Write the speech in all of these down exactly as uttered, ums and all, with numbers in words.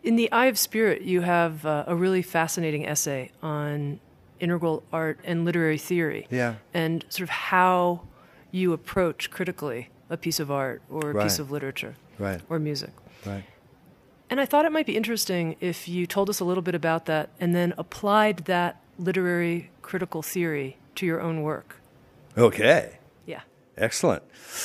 In The Eye of Spirit, you have uh, a really fascinating essay on integral art and literary theory. Yeah. And sort of how you approach critically a piece of art or a Right. piece of literature Right. or music. Right. And I thought it might be interesting if you told us a little bit about that and then applied that literary critical theory to your own work. Okay. Yeah. Excellent.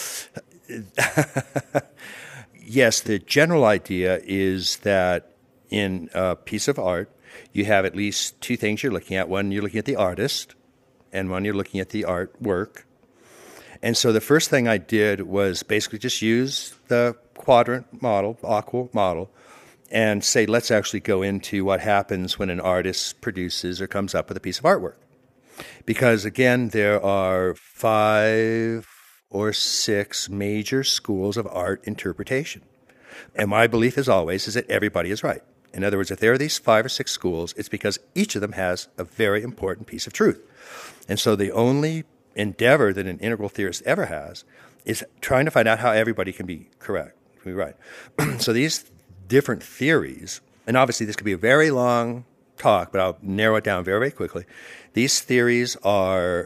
Yes, the general idea is that in a piece of art, you have at least two things you're looking at. One, you're looking at the artist, and one, you're looking at the artwork. And so the first thing I did was basically just use the quadrant model, aqua model, and say, let's actually go into what happens when an artist produces or comes up with a piece of artwork. Because, again, there are five or six major schools of art interpretation. And my belief, as always, is that everybody is right. In other words, if there are these five or six schools, it's because each of them has a very important piece of truth. And so the only endeavor that an integral theorist ever has is trying to find out how everybody can be correct, can be right. So these different theories, and obviously this could be a very long talk, but I'll narrow it down very, very quickly. These theories are,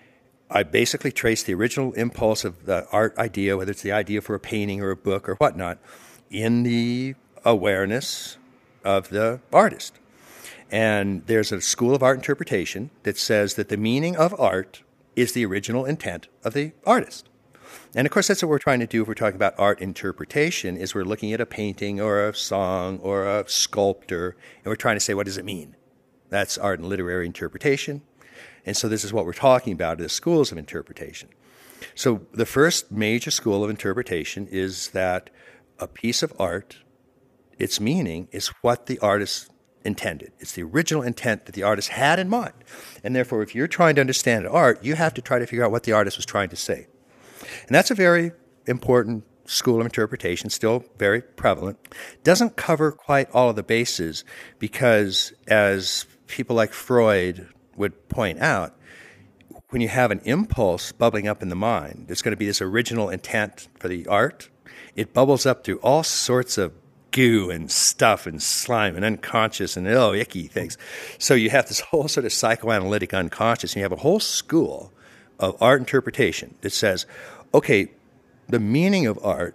I basically trace the original impulse of the art idea, whether it's the idea for a painting or a book or whatnot, in the awareness of the artist. And there's a school of art interpretation that says that the meaning of art is the original intent of the artist. And of course, that's what we're trying to do if we're talking about art interpretation, is we're looking at a painting or a song or a sculptor, and we're trying to say, what does it mean? That's art and literary interpretation. And so this is what we're talking about, the schools of interpretation. So the first major school of interpretation is that a piece of art, its meaning is what the artist intended. It's the original intent that the artist had in mind. And therefore, if you're trying to understand art, you have to try to figure out what the artist was trying to say. And that's a very important school of interpretation, still very prevalent. Doesn't cover quite all of the bases because, as people like Freud would point out, when you have an impulse bubbling up in the mind, there's going to be this original intent for the art. It bubbles up through all sorts of goo and stuff and slime and unconscious and, oh, icky things. So you have this whole sort of psychoanalytic unconscious, and you have a whole school of art interpretation that says, okay, the meaning of art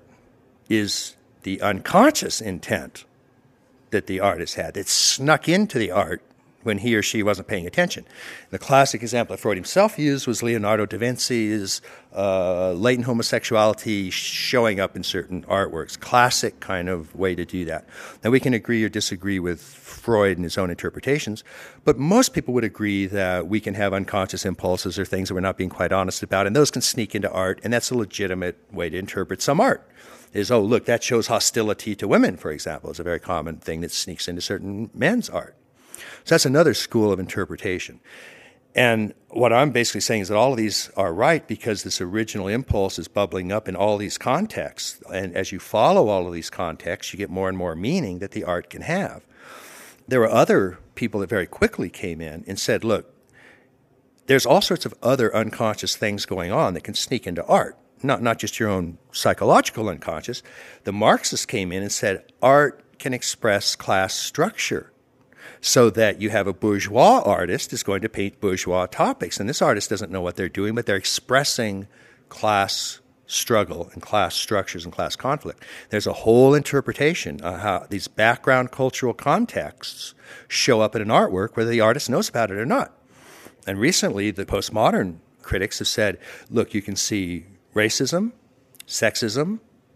is the unconscious intent that the artist had. It snuck into the art when he or she wasn't paying attention. The classic example that Freud himself used was Leonardo da Vinci's uh, latent homosexuality showing up in certain artworks. Classic kind of way to do that. Now, we can agree or disagree with Freud and his own interpretations, but most people would agree that we can have unconscious impulses or things that we're not being quite honest about, and those can sneak into art, and that's a legitimate way to interpret some art. Is, oh, look, that shows hostility to women, for example, is a very common thing that sneaks into certain men's art. So that's another school of interpretation. And what I'm basically saying is that all of these are right because this original impulse is bubbling up in all these contexts. And as you follow all of these contexts, you get more and more meaning that the art can have. There were other people that very quickly came in and said, look, there's all sorts of other unconscious things going on that can sneak into art, not, not just your own psychological unconscious. The Marxists came in and said art can express class structure. So that you have a bourgeois artist is going to paint bourgeois topics. And this artist doesn't know what they're doing, but they're expressing class struggle and class structures and class conflict. There's a whole interpretation of how these background cultural contexts show up in an artwork, whether the artist knows about it or not. And recently, the postmodern critics have said, look, you can see racism, sexism,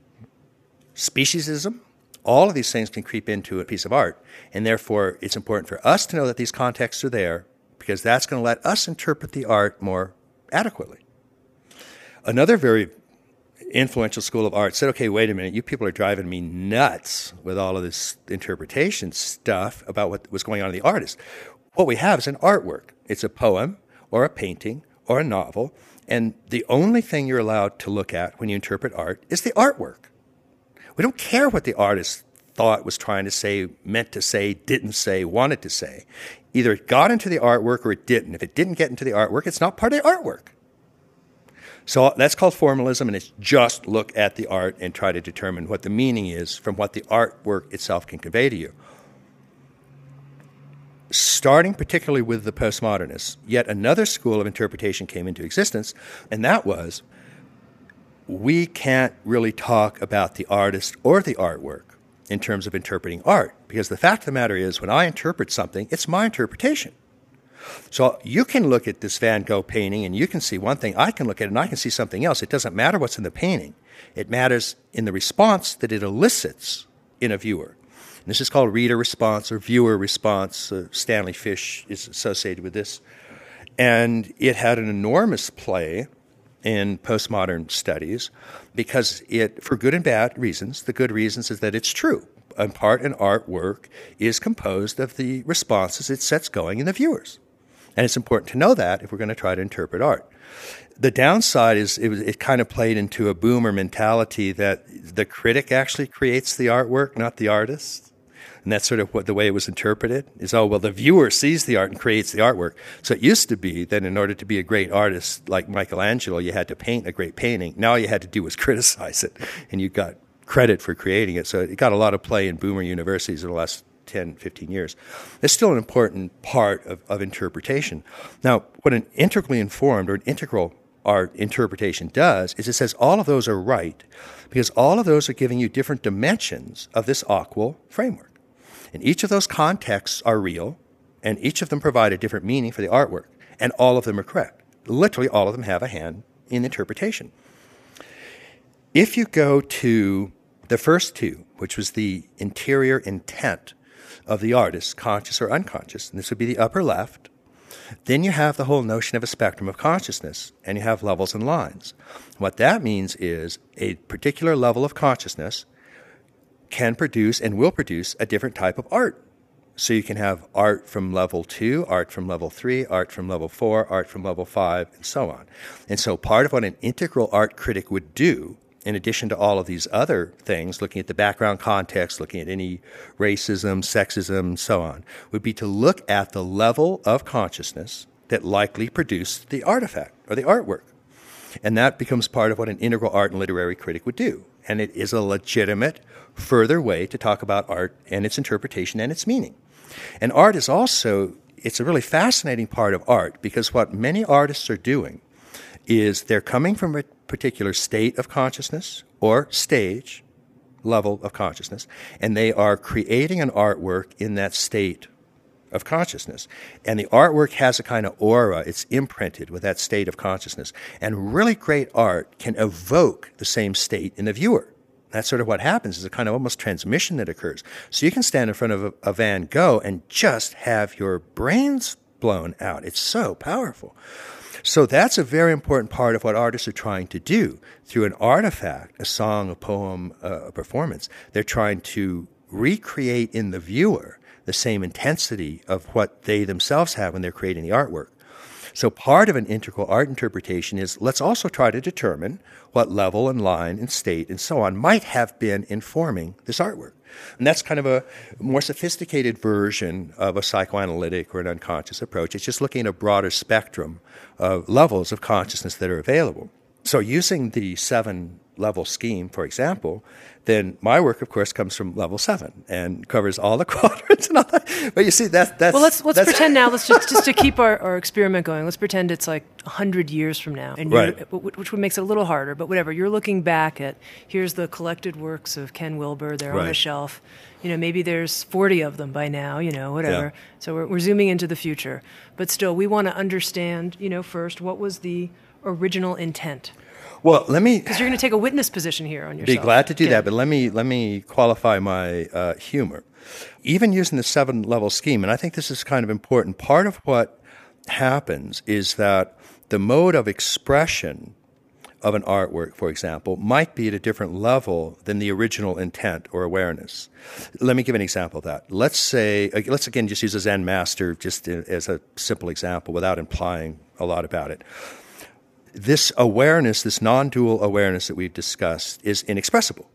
speciesism. All of these things can creep into a piece of art, and therefore it's important for us to know that these contexts are there because that's going to let us interpret the art more adequately. Another very influential school of art said, okay, wait a minute, you people are driving me nuts with all of this interpretation stuff about what was going on in the artist. What we have is an artwork. It's a poem or a painting or a novel, and the only thing you're allowed to look at when you interpret art is the artwork. We don't care what the artist thought, was trying to say, meant to say, didn't say, wanted to say. Either it got into the artwork or it didn't. If it didn't get into the artwork, it's not part of the artwork. So that's called formalism, and it's just look at the art and try to determine what the meaning is from what the artwork itself can convey to you. Starting particularly with the postmodernists, yet another school of interpretation came into existence, and that was, we can't really talk about the artist or the artwork in terms of interpreting art, because the fact of the matter is, when I interpret something, it's my interpretation. So you can look at this Van Gogh painting and you can see one thing, I can look at it and I can see something else. It doesn't matter what's in the painting. It matters in the response that it elicits in a viewer. And this is called reader response or viewer response. Uh, Stanley Fish is associated with this. And it had an enormous play in postmodern studies because it, for good and bad reasons, the good reasons is that it's true. In part, an artwork is composed of the responses it sets going in the viewers. And it's important to know that if we're going to try to interpret art. The downside is it, was, it kind of played into a boomer mentality that the critic actually creates the artwork, not the artist. And that's sort of what the way it was interpreted is, oh, well, the viewer sees the art and creates the artwork. So it used to be that in order to be a great artist like Michelangelo, you had to paint a great painting. Now all you had to do was criticize it, and you got credit for creating it. So it got a lot of play in boomer universities in the last ten, fifteen years. It's still an important part of, of interpretation. Now, what an integrally informed or an integral art interpretation does is it says all of those are right because all of those are giving you different dimensions of this AQUIL framework. And each of those contexts are real, and each of them provide a different meaning for the artwork, and all of them are correct. Literally, all of them have a hand in interpretation. If you go to the first two, which was the interior intent of the artist, conscious or unconscious, and this would be the upper left, then you have the whole notion of a spectrum of consciousness, and you have levels and lines. What that means is a particular level of consciousness can produce and will produce a different type of art. So you can have art from level two, art from level three, art from level four, art from level five, and so on. And so part of what an integral art critic would do, in addition to all of these other things, looking at the background context, looking at any racism, sexism, and so on, would be to look at the level of consciousness that likely produced the artifact or the artwork. And that becomes part of what an integral art and literary critic would do. And it is a legitimate, further way to talk about art and its interpretation and its meaning. And art is also, it's a really fascinating part of art because what many artists are doing is they're coming from a particular state of consciousness or stage level of consciousness, and they are creating an artwork in that state of consciousness. And the artwork has a kind of aura. It's imprinted with that state of consciousness. And really great art can evoke the same state in the viewer. That's sort of what happens, is a kind of almost transmission that occurs. So you can stand in front of a, a Van Gogh and just have your brains blown out. It's so powerful. So that's a very important part of what artists are trying to do. Through an artifact, a song, a poem, a performance, they're trying to recreate in the viewer the same intensity of what they themselves have when they're creating the artwork. So part of an integral art interpretation is let's also try to determine what level and line and state and so on might have been informing this artwork. And that's kind of a more sophisticated version of a psychoanalytic or an unconscious approach. It's just looking at a broader spectrum of levels of consciousness that are available. So using the seven-level scheme, for example, then my work, of course, comes from level seven and covers all the quadrants and all that. But you see, that, that's... Well, let's let's that's, pretend now, let's just, just to keep our, our experiment going, let's pretend it's like one hundred years from now, and right. which makes it a little harder, but whatever. You're looking back at, here's the collected works of Ken Wilber, they're right on a shelf. You know, maybe there's forty of them by now, you know, whatever. Yeah. So we're, we're zooming into the future. But still, we want to understand, you know, first, what was the original intent? Well, let me... Because you're going to take a witness position here on yourself. Be glad to do yeah. that, but let me let me qualify my uh, humor. Even using the seven-level scheme, and I think this is kind of important, part of what happens is that the mode of expression of an artwork, for example, might be at a different level than the original intent or awareness. Let me give an example of that. Let's say, let's again just use a Zen master just as a simple example without implying a lot about it. This awareness, this non-dual awareness that we've discussed, is inexpressible.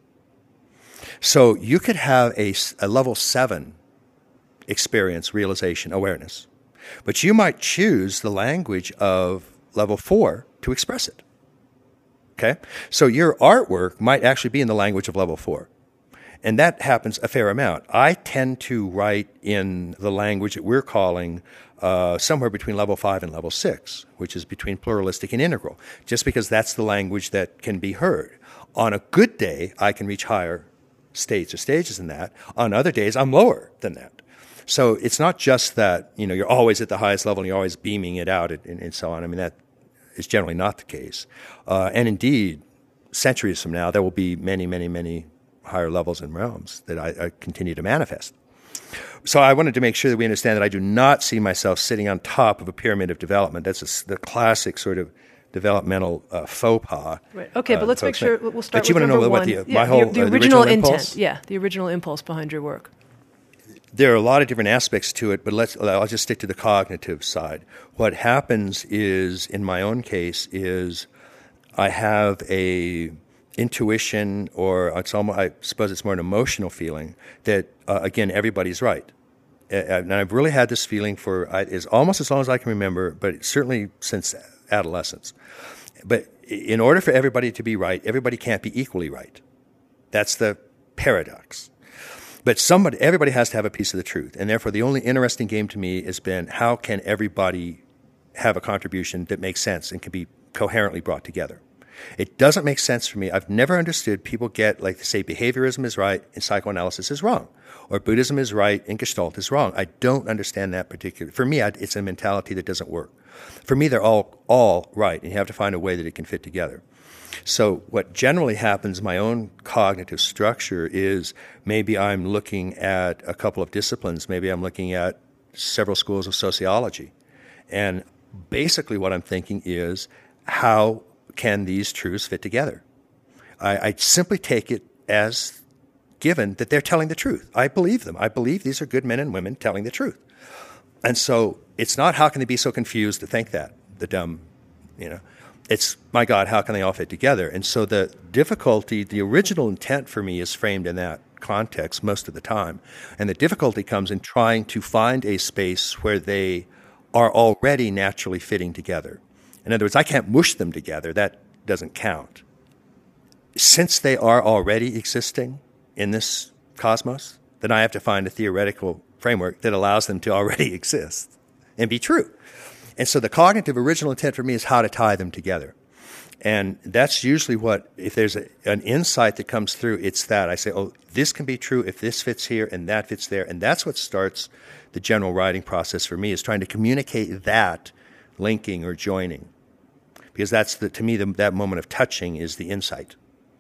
So you could have a, a level seven experience, realization, awareness, but you might choose the language of level four to express it. Okay? So your artwork might actually be in the language of level four. And that happens a fair amount. I tend to write in the language that we're calling uh, somewhere between level five and level six, which is between pluralistic and integral, just because that's the language that can be heard. On a good day, I can reach higher states or stages than that. On other days, I'm lower than that. So it's not just that, you know, you're always at the highest level and you're always beaming it out and, and so on. I mean, that is generally not the case. Uh, and indeed, centuries from now, there will be many, many, many higher levels and realms that I, I continue to manifest. So I wanted to make sure that we understand that I do not see myself sitting on top of a pyramid of development. That's a, the classic sort of developmental uh, faux pas. Right. Okay, but uh, let's make sure think. we'll start but you with want to know number what one. the, yeah, my whole the, the uh, original, the original intent. impulse? Yeah, the original impulse behind your work. There are a lot of different aspects to it, but let's, I'll just stick to the cognitive side. What happens is, in my own case, is I have a intuition, or it's almost, I suppose it's more an emotional feeling that, uh, again, everybody's right. And I've really had this feeling for is almost as long as I can remember, but certainly since adolescence. But in order for everybody to be right, everybody can't be equally right. That's the paradox. But somebody, everybody has to have a piece of the truth. And therefore, the only interesting game to me has been how can everybody have a contribution that makes sense and can be coherently brought together. It doesn't make sense for me. I've never understood people get, like, they say behaviorism is right and psychoanalysis is wrong, or Buddhism is right and Gestalt is wrong. I don't understand that particular. For me, I, it's a mentality that doesn't work. For me, they're all all right, and you have to find a way that it can fit together. So what generally happens in my own cognitive structure is maybe I'm looking at a couple of disciplines. Maybe I'm looking at several schools of sociology. And basically what I'm thinking is, how can these truths fit together? I, I simply take it as given that they're telling the truth. I believe them. I believe these are good men and women telling the truth. And so it's not how can they be so confused to think that, the dumb, you know. It's, my God, how can they all fit together? And so the difficulty, the original intent for me is framed in that context most of the time. And the difficulty comes in trying to find a space where they are already naturally fitting together. In other words, I can't mush them together. That doesn't count. Since they are already existing in this cosmos, then I have to find a theoretical framework that allows them to already exist and be true. And so the cognitive original intent for me is how to tie them together. And that's usually what, if there's a, an insight that comes through, it's that. I say, oh, this can be true if this fits here and that fits there. And that's what starts the general writing process for me, is trying to communicate that linking or joining. Because that's, the, to me, the, that moment of touching is the insight.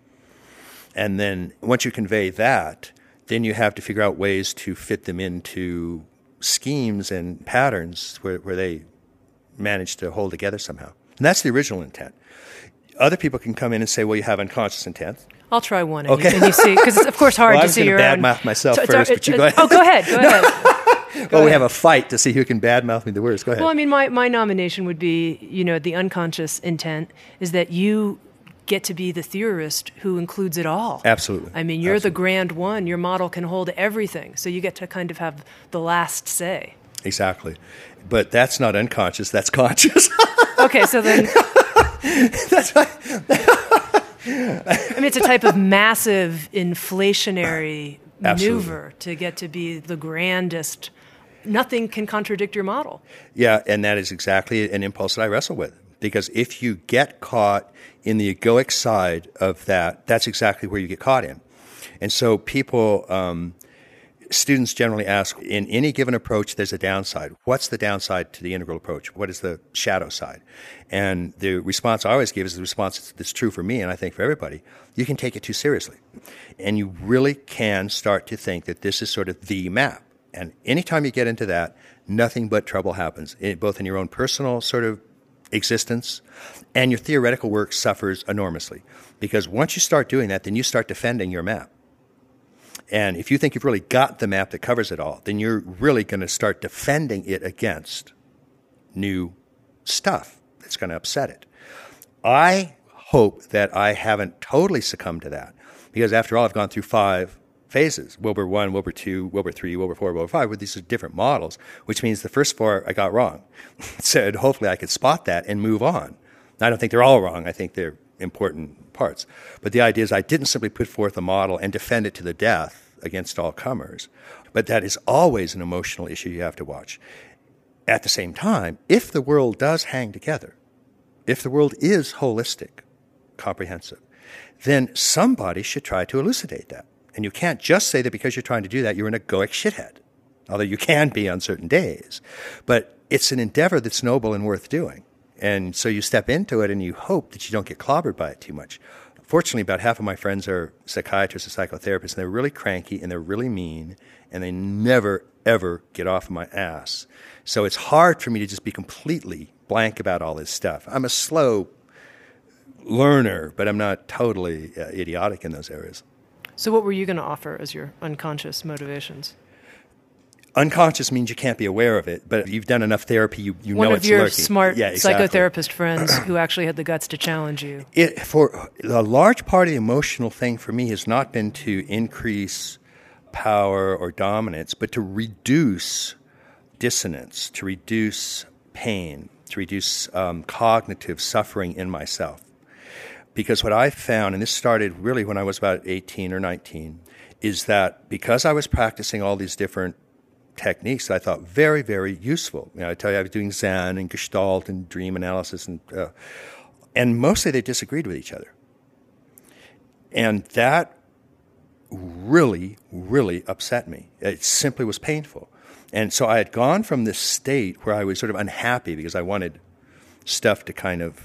And then once you convey that, then you have to figure out ways to fit them into schemes and patterns where, where they manage to hold together somehow. And that's the original intent. Other people can come in and say, well, you have unconscious intent. I'll try one, and, okay. you, and you see, because it's, of course, hard well, to see your own. I was going to badmouth myself so, first, it, but you it, go ahead. Oh, go ahead, go ahead. Go well, we ahead. have a fight to see who can badmouth me the worst. Go ahead. Well, I mean, my, my nomination would be, you know, the unconscious intent is that you get to be the theorist who includes it all. Absolutely. I mean, you're Absolutely. the grand one. Your model can hold everything, so you get to kind of have the last say. Exactly. But that's not unconscious, that's conscious. Okay, so then... that's right. I mean, it's a type of massive inflationary Absolutely. maneuver to get to be the grandest. Nothing can contradict your model. Yeah, and that is exactly an impulse that I wrestle with. Because if you get caught in the egoic side of that, that's exactly where you get caught in. And so people, um, students generally ask, in any given approach, there's a downside. What's the downside to the integral approach? What is the shadow side? And the response I always give is the response that's true for me, and I think for everybody. You can take it too seriously. And you really can start to think that this is sort of the map. And anytime you get into that, nothing but trouble happens, both in your own personal sort of existence, and your theoretical work suffers enormously. Because once you start doing that, then you start defending your map. And if you think you've really got the map that covers it all, then you're really going to start defending it against new stuff that's going to upset it. I hope that I haven't totally succumbed to that, because after all, I've gone through five phases, Wilbur one, Wilbur two, Wilbur three, Wilbur four, Wilbur five, where these are different models, which means the first four I got wrong. So hopefully I could spot that and move on. I don't think they're all wrong. I think they're important parts. But the idea is I didn't simply put forth a model and defend it to the death against all comers, but that is always an emotional issue you have to watch. At the same time, if the world does hang together, if the world is holistic, comprehensive, then somebody should try to elucidate that. And you can't just say that because you're trying to do that, you're an egoic shithead, although you can be on certain days. But it's an endeavor that's noble and worth doing. And so you step into it and you hope that you don't get clobbered by it too much. Fortunately, about half of my friends are psychiatrists or psychotherapists, and they're really cranky and they're really mean, and they never, ever get off of my ass. So it's hard for me to just be completely blank about all this stuff. I'm a slow learner, but I'm not totally uh, idiotic in those areas. So what were you going to offer as your unconscious motivations? Unconscious means you can't be aware of it, but if you've done enough therapy, you, you One know of it's your lurking. smart yeah, exactly. psychotherapist friends who actually had the guts to challenge you. It, for a large part of the emotional thing for me has not been to increase power or dominance, but to reduce dissonance, to reduce pain, to reduce um, cognitive suffering in myself. Because what I found, and this started really when I was about eighteen or nineteen, is that because I was practicing all these different techniques that I thought very, very useful. You know, I tell you, I was doing Zen and Gestalt and dream analysis, and uh, and mostly they disagreed with each other. And that really, really upset me. It simply was painful. And so I had gone from this state where I was sort of unhappy because I wanted stuff to kind of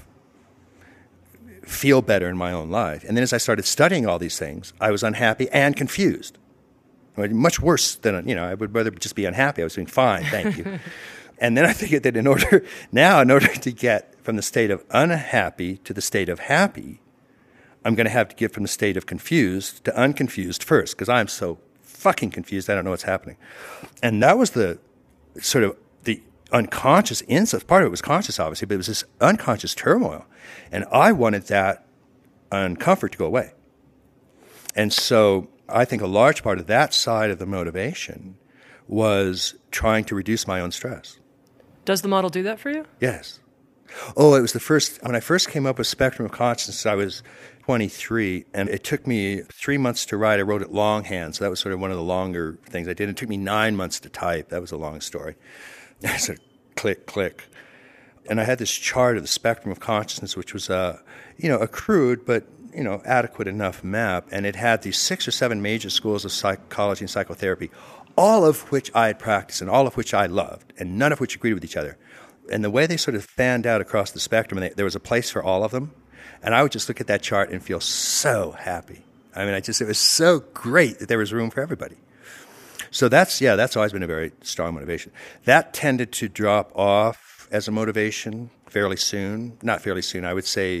feel better in my own life. And then as I started studying all these things, I was unhappy and confused. Much worse than, you know, I would rather just be unhappy. I was doing fine, thank you. And then I figured that in order, now in order to get from the state of unhappy to the state of happy, I'm going to have to get from the state of confused to unconfused first, because I'm so fucking confused, I don't know what's happening. And that was the sort of the unconscious insight. Part of it was conscious, obviously, but it was this unconscious turmoil. And I wanted that uncomfort to go away. And so I think a large part of that side of the motivation was trying to reduce my own stress. Does the model do that for you? Yes. Oh, it was the first, when I first came up with Spectrum of Consciousness, I was twenty-three, and it took me three months to write. I wrote it longhand, so that was sort of one of the longer things I did. It took me nine months to type. That was a long story. I said, click, click. And I had this chart of the spectrum of consciousness, which was, uh, you know, a crude but, you know, adequate enough map. And it had these six or seven major schools of psychology and psychotherapy, all of which I had practiced and all of which I loved, and none of which agreed with each other. And the way they sort of fanned out across the spectrum, and they, there was a place for all of them. And I would just look at that chart and feel so happy. I mean, I just, it was so great that there was room for everybody. So that's, yeah, that's always been a very strong motivation. That tended to drop off as a motivation fairly soon. Not fairly soon, I would say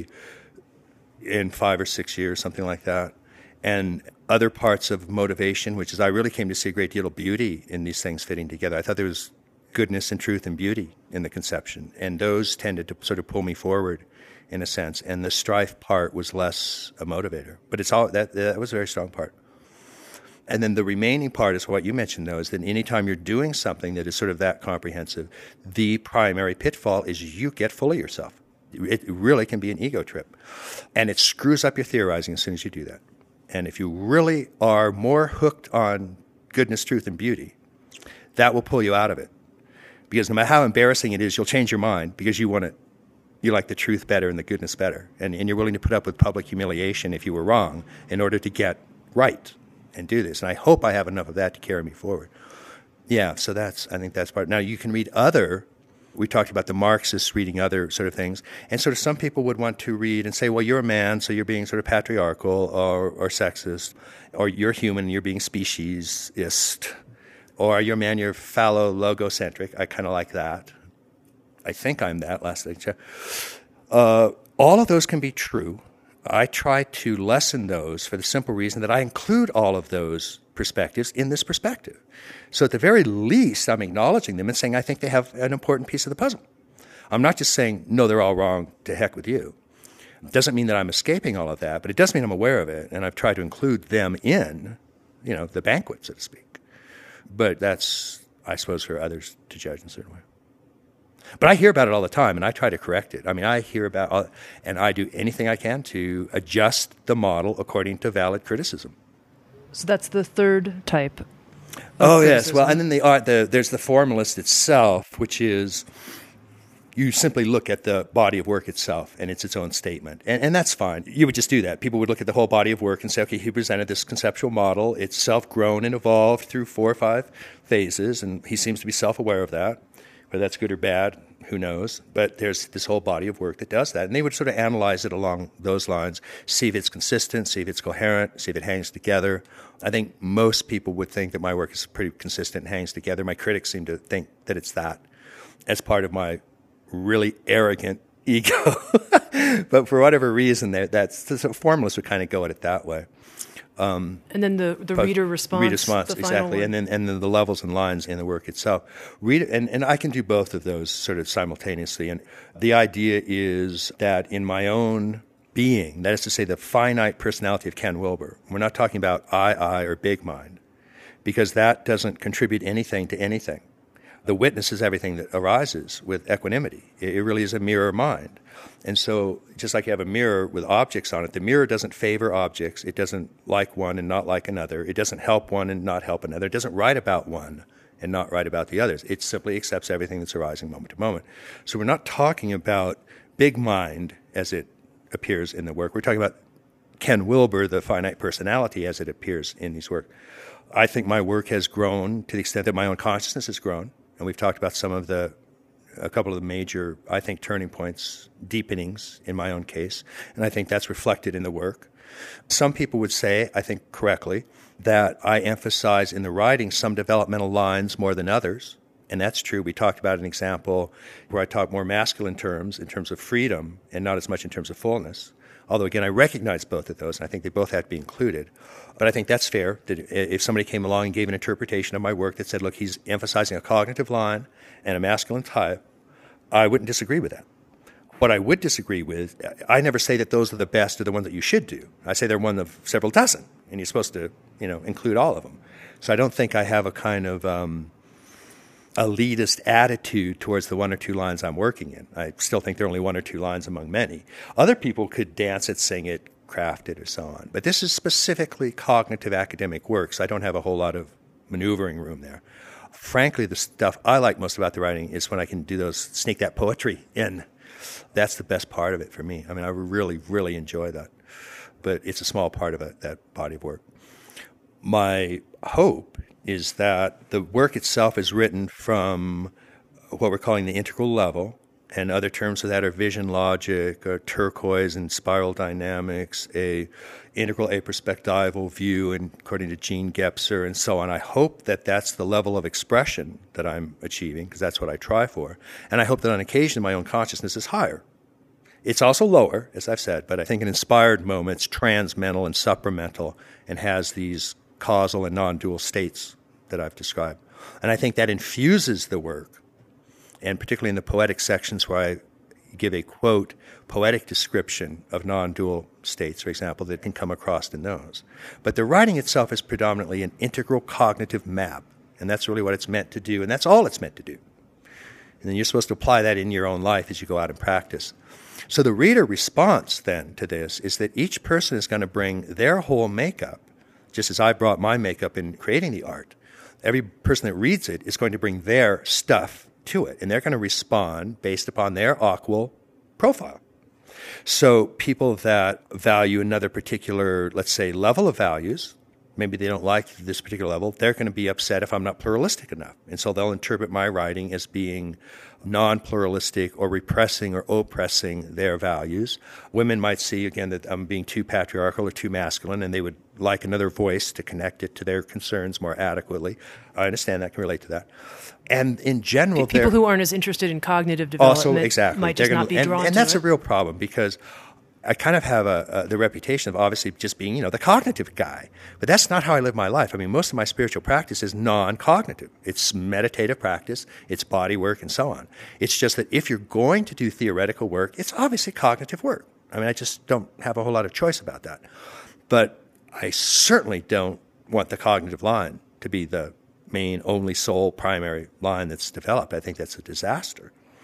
in five or six years, something like that. And other parts of motivation, which is I really came to see a great deal of beauty in these things fitting together. I thought there was goodness and truth and beauty in the conception. And those tended to sort of pull me forward in a sense. And the strife part was less a motivator. But it's all that that was a very strong part. And then the remaining part is what you mentioned, though, is that anytime you're doing something that is sort of that comprehensive, the primary pitfall is you get full of yourself. It really can be an ego trip. And it screws up your theorizing as soon as you do that. And if you really are more hooked on goodness, truth, and beauty, that will pull you out of it. Because no matter how embarrassing it is, you'll change your mind because you want it. You like the truth better and the goodness better. And, and you're willing to put up with public humiliation if you were wrong in order to get right and do this. And I hope I have enough of that to carry me forward. Yeah, so that's, I think that's part. Now, you can read other, we talked about the Marxists reading other sort of things, and sort of some people would want to read and say, well, you're a man, so you're being sort of patriarchal or, or sexist, or you're human, you're being speciesist, or you're a man, you're phallo-logocentric. I kind of like that. I think I'm that, last thing. Uh, all of those can be true. I try to lessen those for the simple reason that I include all of those perspectives in this perspective. So at the very least, I'm acknowledging them and saying I think they have an important piece of the puzzle. I'm not just saying, no, they're all wrong, to heck with you. It doesn't mean that I'm escaping all of that, but it does mean I'm aware of it, and I've tried to include them in, you know, the banquet, so to speak. But that's, I suppose, for others to judge in a certain way. But I hear about it all the time, and I try to correct it. I mean, I hear about, all, and I do anything I can to adjust the model according to valid criticism. So that's the third type. Oh, criticism. Yes. Well, and then the art, the, there's the formalist itself, which is you simply look at the body of work itself, and it's its own statement. And, and that's fine. You would just do that. People would look at the whole body of work and say, okay, he presented this conceptual model. It's self-grown and evolved through four or five phases, and he seems to be self-aware of that. Whether that's good or bad, who knows? But there's this whole body of work that does that. And they would sort of analyze it along those lines, see if it's consistent, see if it's coherent, see if it hangs together. I think most people would think that my work is pretty consistent and hangs together. My critics seem to think that it's that as part of my really arrogant ego. But for whatever reason, that's so formalists would kind of go at it that way. Um, and then the, the reader response. Reader response, exactly. And then and then the levels and lines in the work itself. Reader, and, and I can do both of those sort of simultaneously. And the idea is that in my own being, that is to say the finite personality of Ken Wilber, we're not talking about I, I, or big mind, because that doesn't contribute anything to anything. The witness is everything that arises with equanimity. It, it really is a mirror mind. And so just like you have a mirror with objects on it, the mirror doesn't favor objects. It doesn't like one and not like another. It doesn't help one and not help another. It doesn't write about one and not write about the others. It simply accepts everything that's arising moment to moment. So we're not talking about big mind as it appears in the work. We're talking about Ken Wilber, the finite personality, as it appears in these work. I think my work has grown to the extent that my own consciousness has grown. And we've talked about some of the a couple of the major, I think, turning points, deepenings in my own case, and I think that's reflected in the work. Some people would say, I think correctly, that I emphasize in the writing some developmental lines more than others, and that's true. We talked about an example where I talk more masculine terms in terms of freedom and not as much in terms of fullness. Although, again, I recognize both of those, and I think they both have to be included. But I think that's fair, that if somebody came along and gave an interpretation of my work that said, look, he's emphasizing a cognitive line and a masculine type, I wouldn't disagree with that. What I would disagree with, I never say that those are the best or the ones that you should do. I say they're one of several dozen, and you're supposed to, you know, include all of them. So I don't think I have a kind of um, elitist attitude towards the one or two lines I'm working in. I still think there are only one or two lines among many. Other people could dance it, sing it, craft it, or so on. But this is specifically cognitive academic work, so I don't have a whole lot of maneuvering room there. Frankly, the stuff I like most about the writing is when I can do those, sneak that poetry in. That's the best part of it for me. I mean, I really, really enjoy that. But it's a small part of it, that body of work. My hope is that the work itself is written from what we're calling the integral level, and other terms for that are vision logic, or turquoise and spiral dynamics, a integral aperspectival view, and according to Gene Gebser, and so on. I hope that that's the level of expression that I'm achieving, because that's what I try for. And I hope that on occasion my own consciousness is higher. It's also lower, as I've said, but I think an inspired moment's transmental and supramental and has these causal and non-dual states that I've described. And I think that infuses the work, and particularly in the poetic sections where I give a, quote, poetic description of non-dual states, for example, that can come across in those. But the writing itself is predominantly an integral cognitive map, and that's really what it's meant to do, and that's all it's meant to do. And then you're supposed to apply that in your own life as you go out and practice. So the reader response, then, to this is that each person is going to bring their whole makeup, just as I brought my makeup in creating the art. Every person that reads it is going to bring their stuff to it, and they're going to respond based upon their aqual profile. So people that value another particular, let's say, level of values, maybe they don't like this particular level, they're going to be upset if I'm not pluralistic enough. And so they'll interpret my writing as being non-pluralistic or repressing or oppressing their values. Women might see, again, that I'm being too patriarchal or too masculine, and they would like another voice to connect it to their concerns more adequately. I understand that, can relate to that. And in general, people who aren't as interested in cognitive development also, exactly. might just gonna, not be and, drawn and to that's it. a real problem, because I kind of have a, a, the reputation of obviously just being, you know, the cognitive guy. But that's not how I live my life. I mean, most of my spiritual practice is non-cognitive. It's meditative practice, it's body work, and so on. It's just that if you're going to do theoretical work, it's obviously cognitive work. I mean, I just don't have a whole lot of choice about that. But I certainly don't want the cognitive line to be the main, only, sole, primary line that's developed. I think that's a disaster.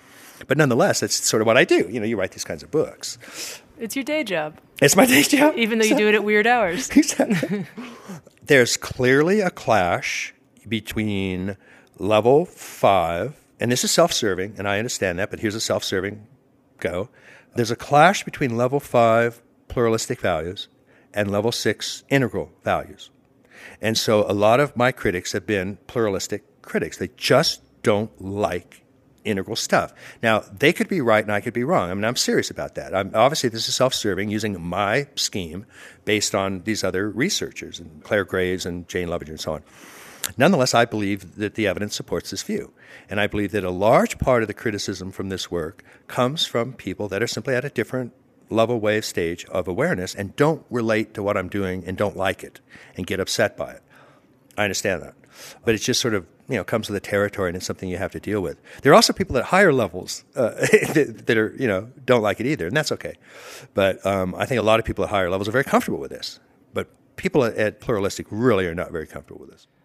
But nonetheless, that's sort of what I do. You know, you write these kinds of books. It's your day job. It's my day job. Even though you do it at weird hours. Exactly. There's clearly a clash between level five, and this is self-serving, and I understand that, but here's a self-serving go. There's a clash between level five pluralistic values and level six integral values. And so a lot of my critics have been pluralistic critics. They just don't like integral stuff. Now, they could be right and I could be wrong. I mean, I'm serious about that. I'm, obviously, this is self-serving using my scheme based on these other researchers, and Claire Graves and Jane Lovinger and so on. Nonetheless, I believe that the evidence supports this view. And I believe that a large part of the criticism from this work comes from people that are simply at a different level, wave, stage of awareness and don't relate to what I'm doing and don't like it and get upset by it. I understand that. But it's just sort of, you know, comes with the territory and it's something you have to deal with. There are also people at higher levels uh, that, that are, you know, don't like it either, and that's okay. But um, I think a lot of people at higher levels are very comfortable with this. But people at, at pluralistic really are not very comfortable with this.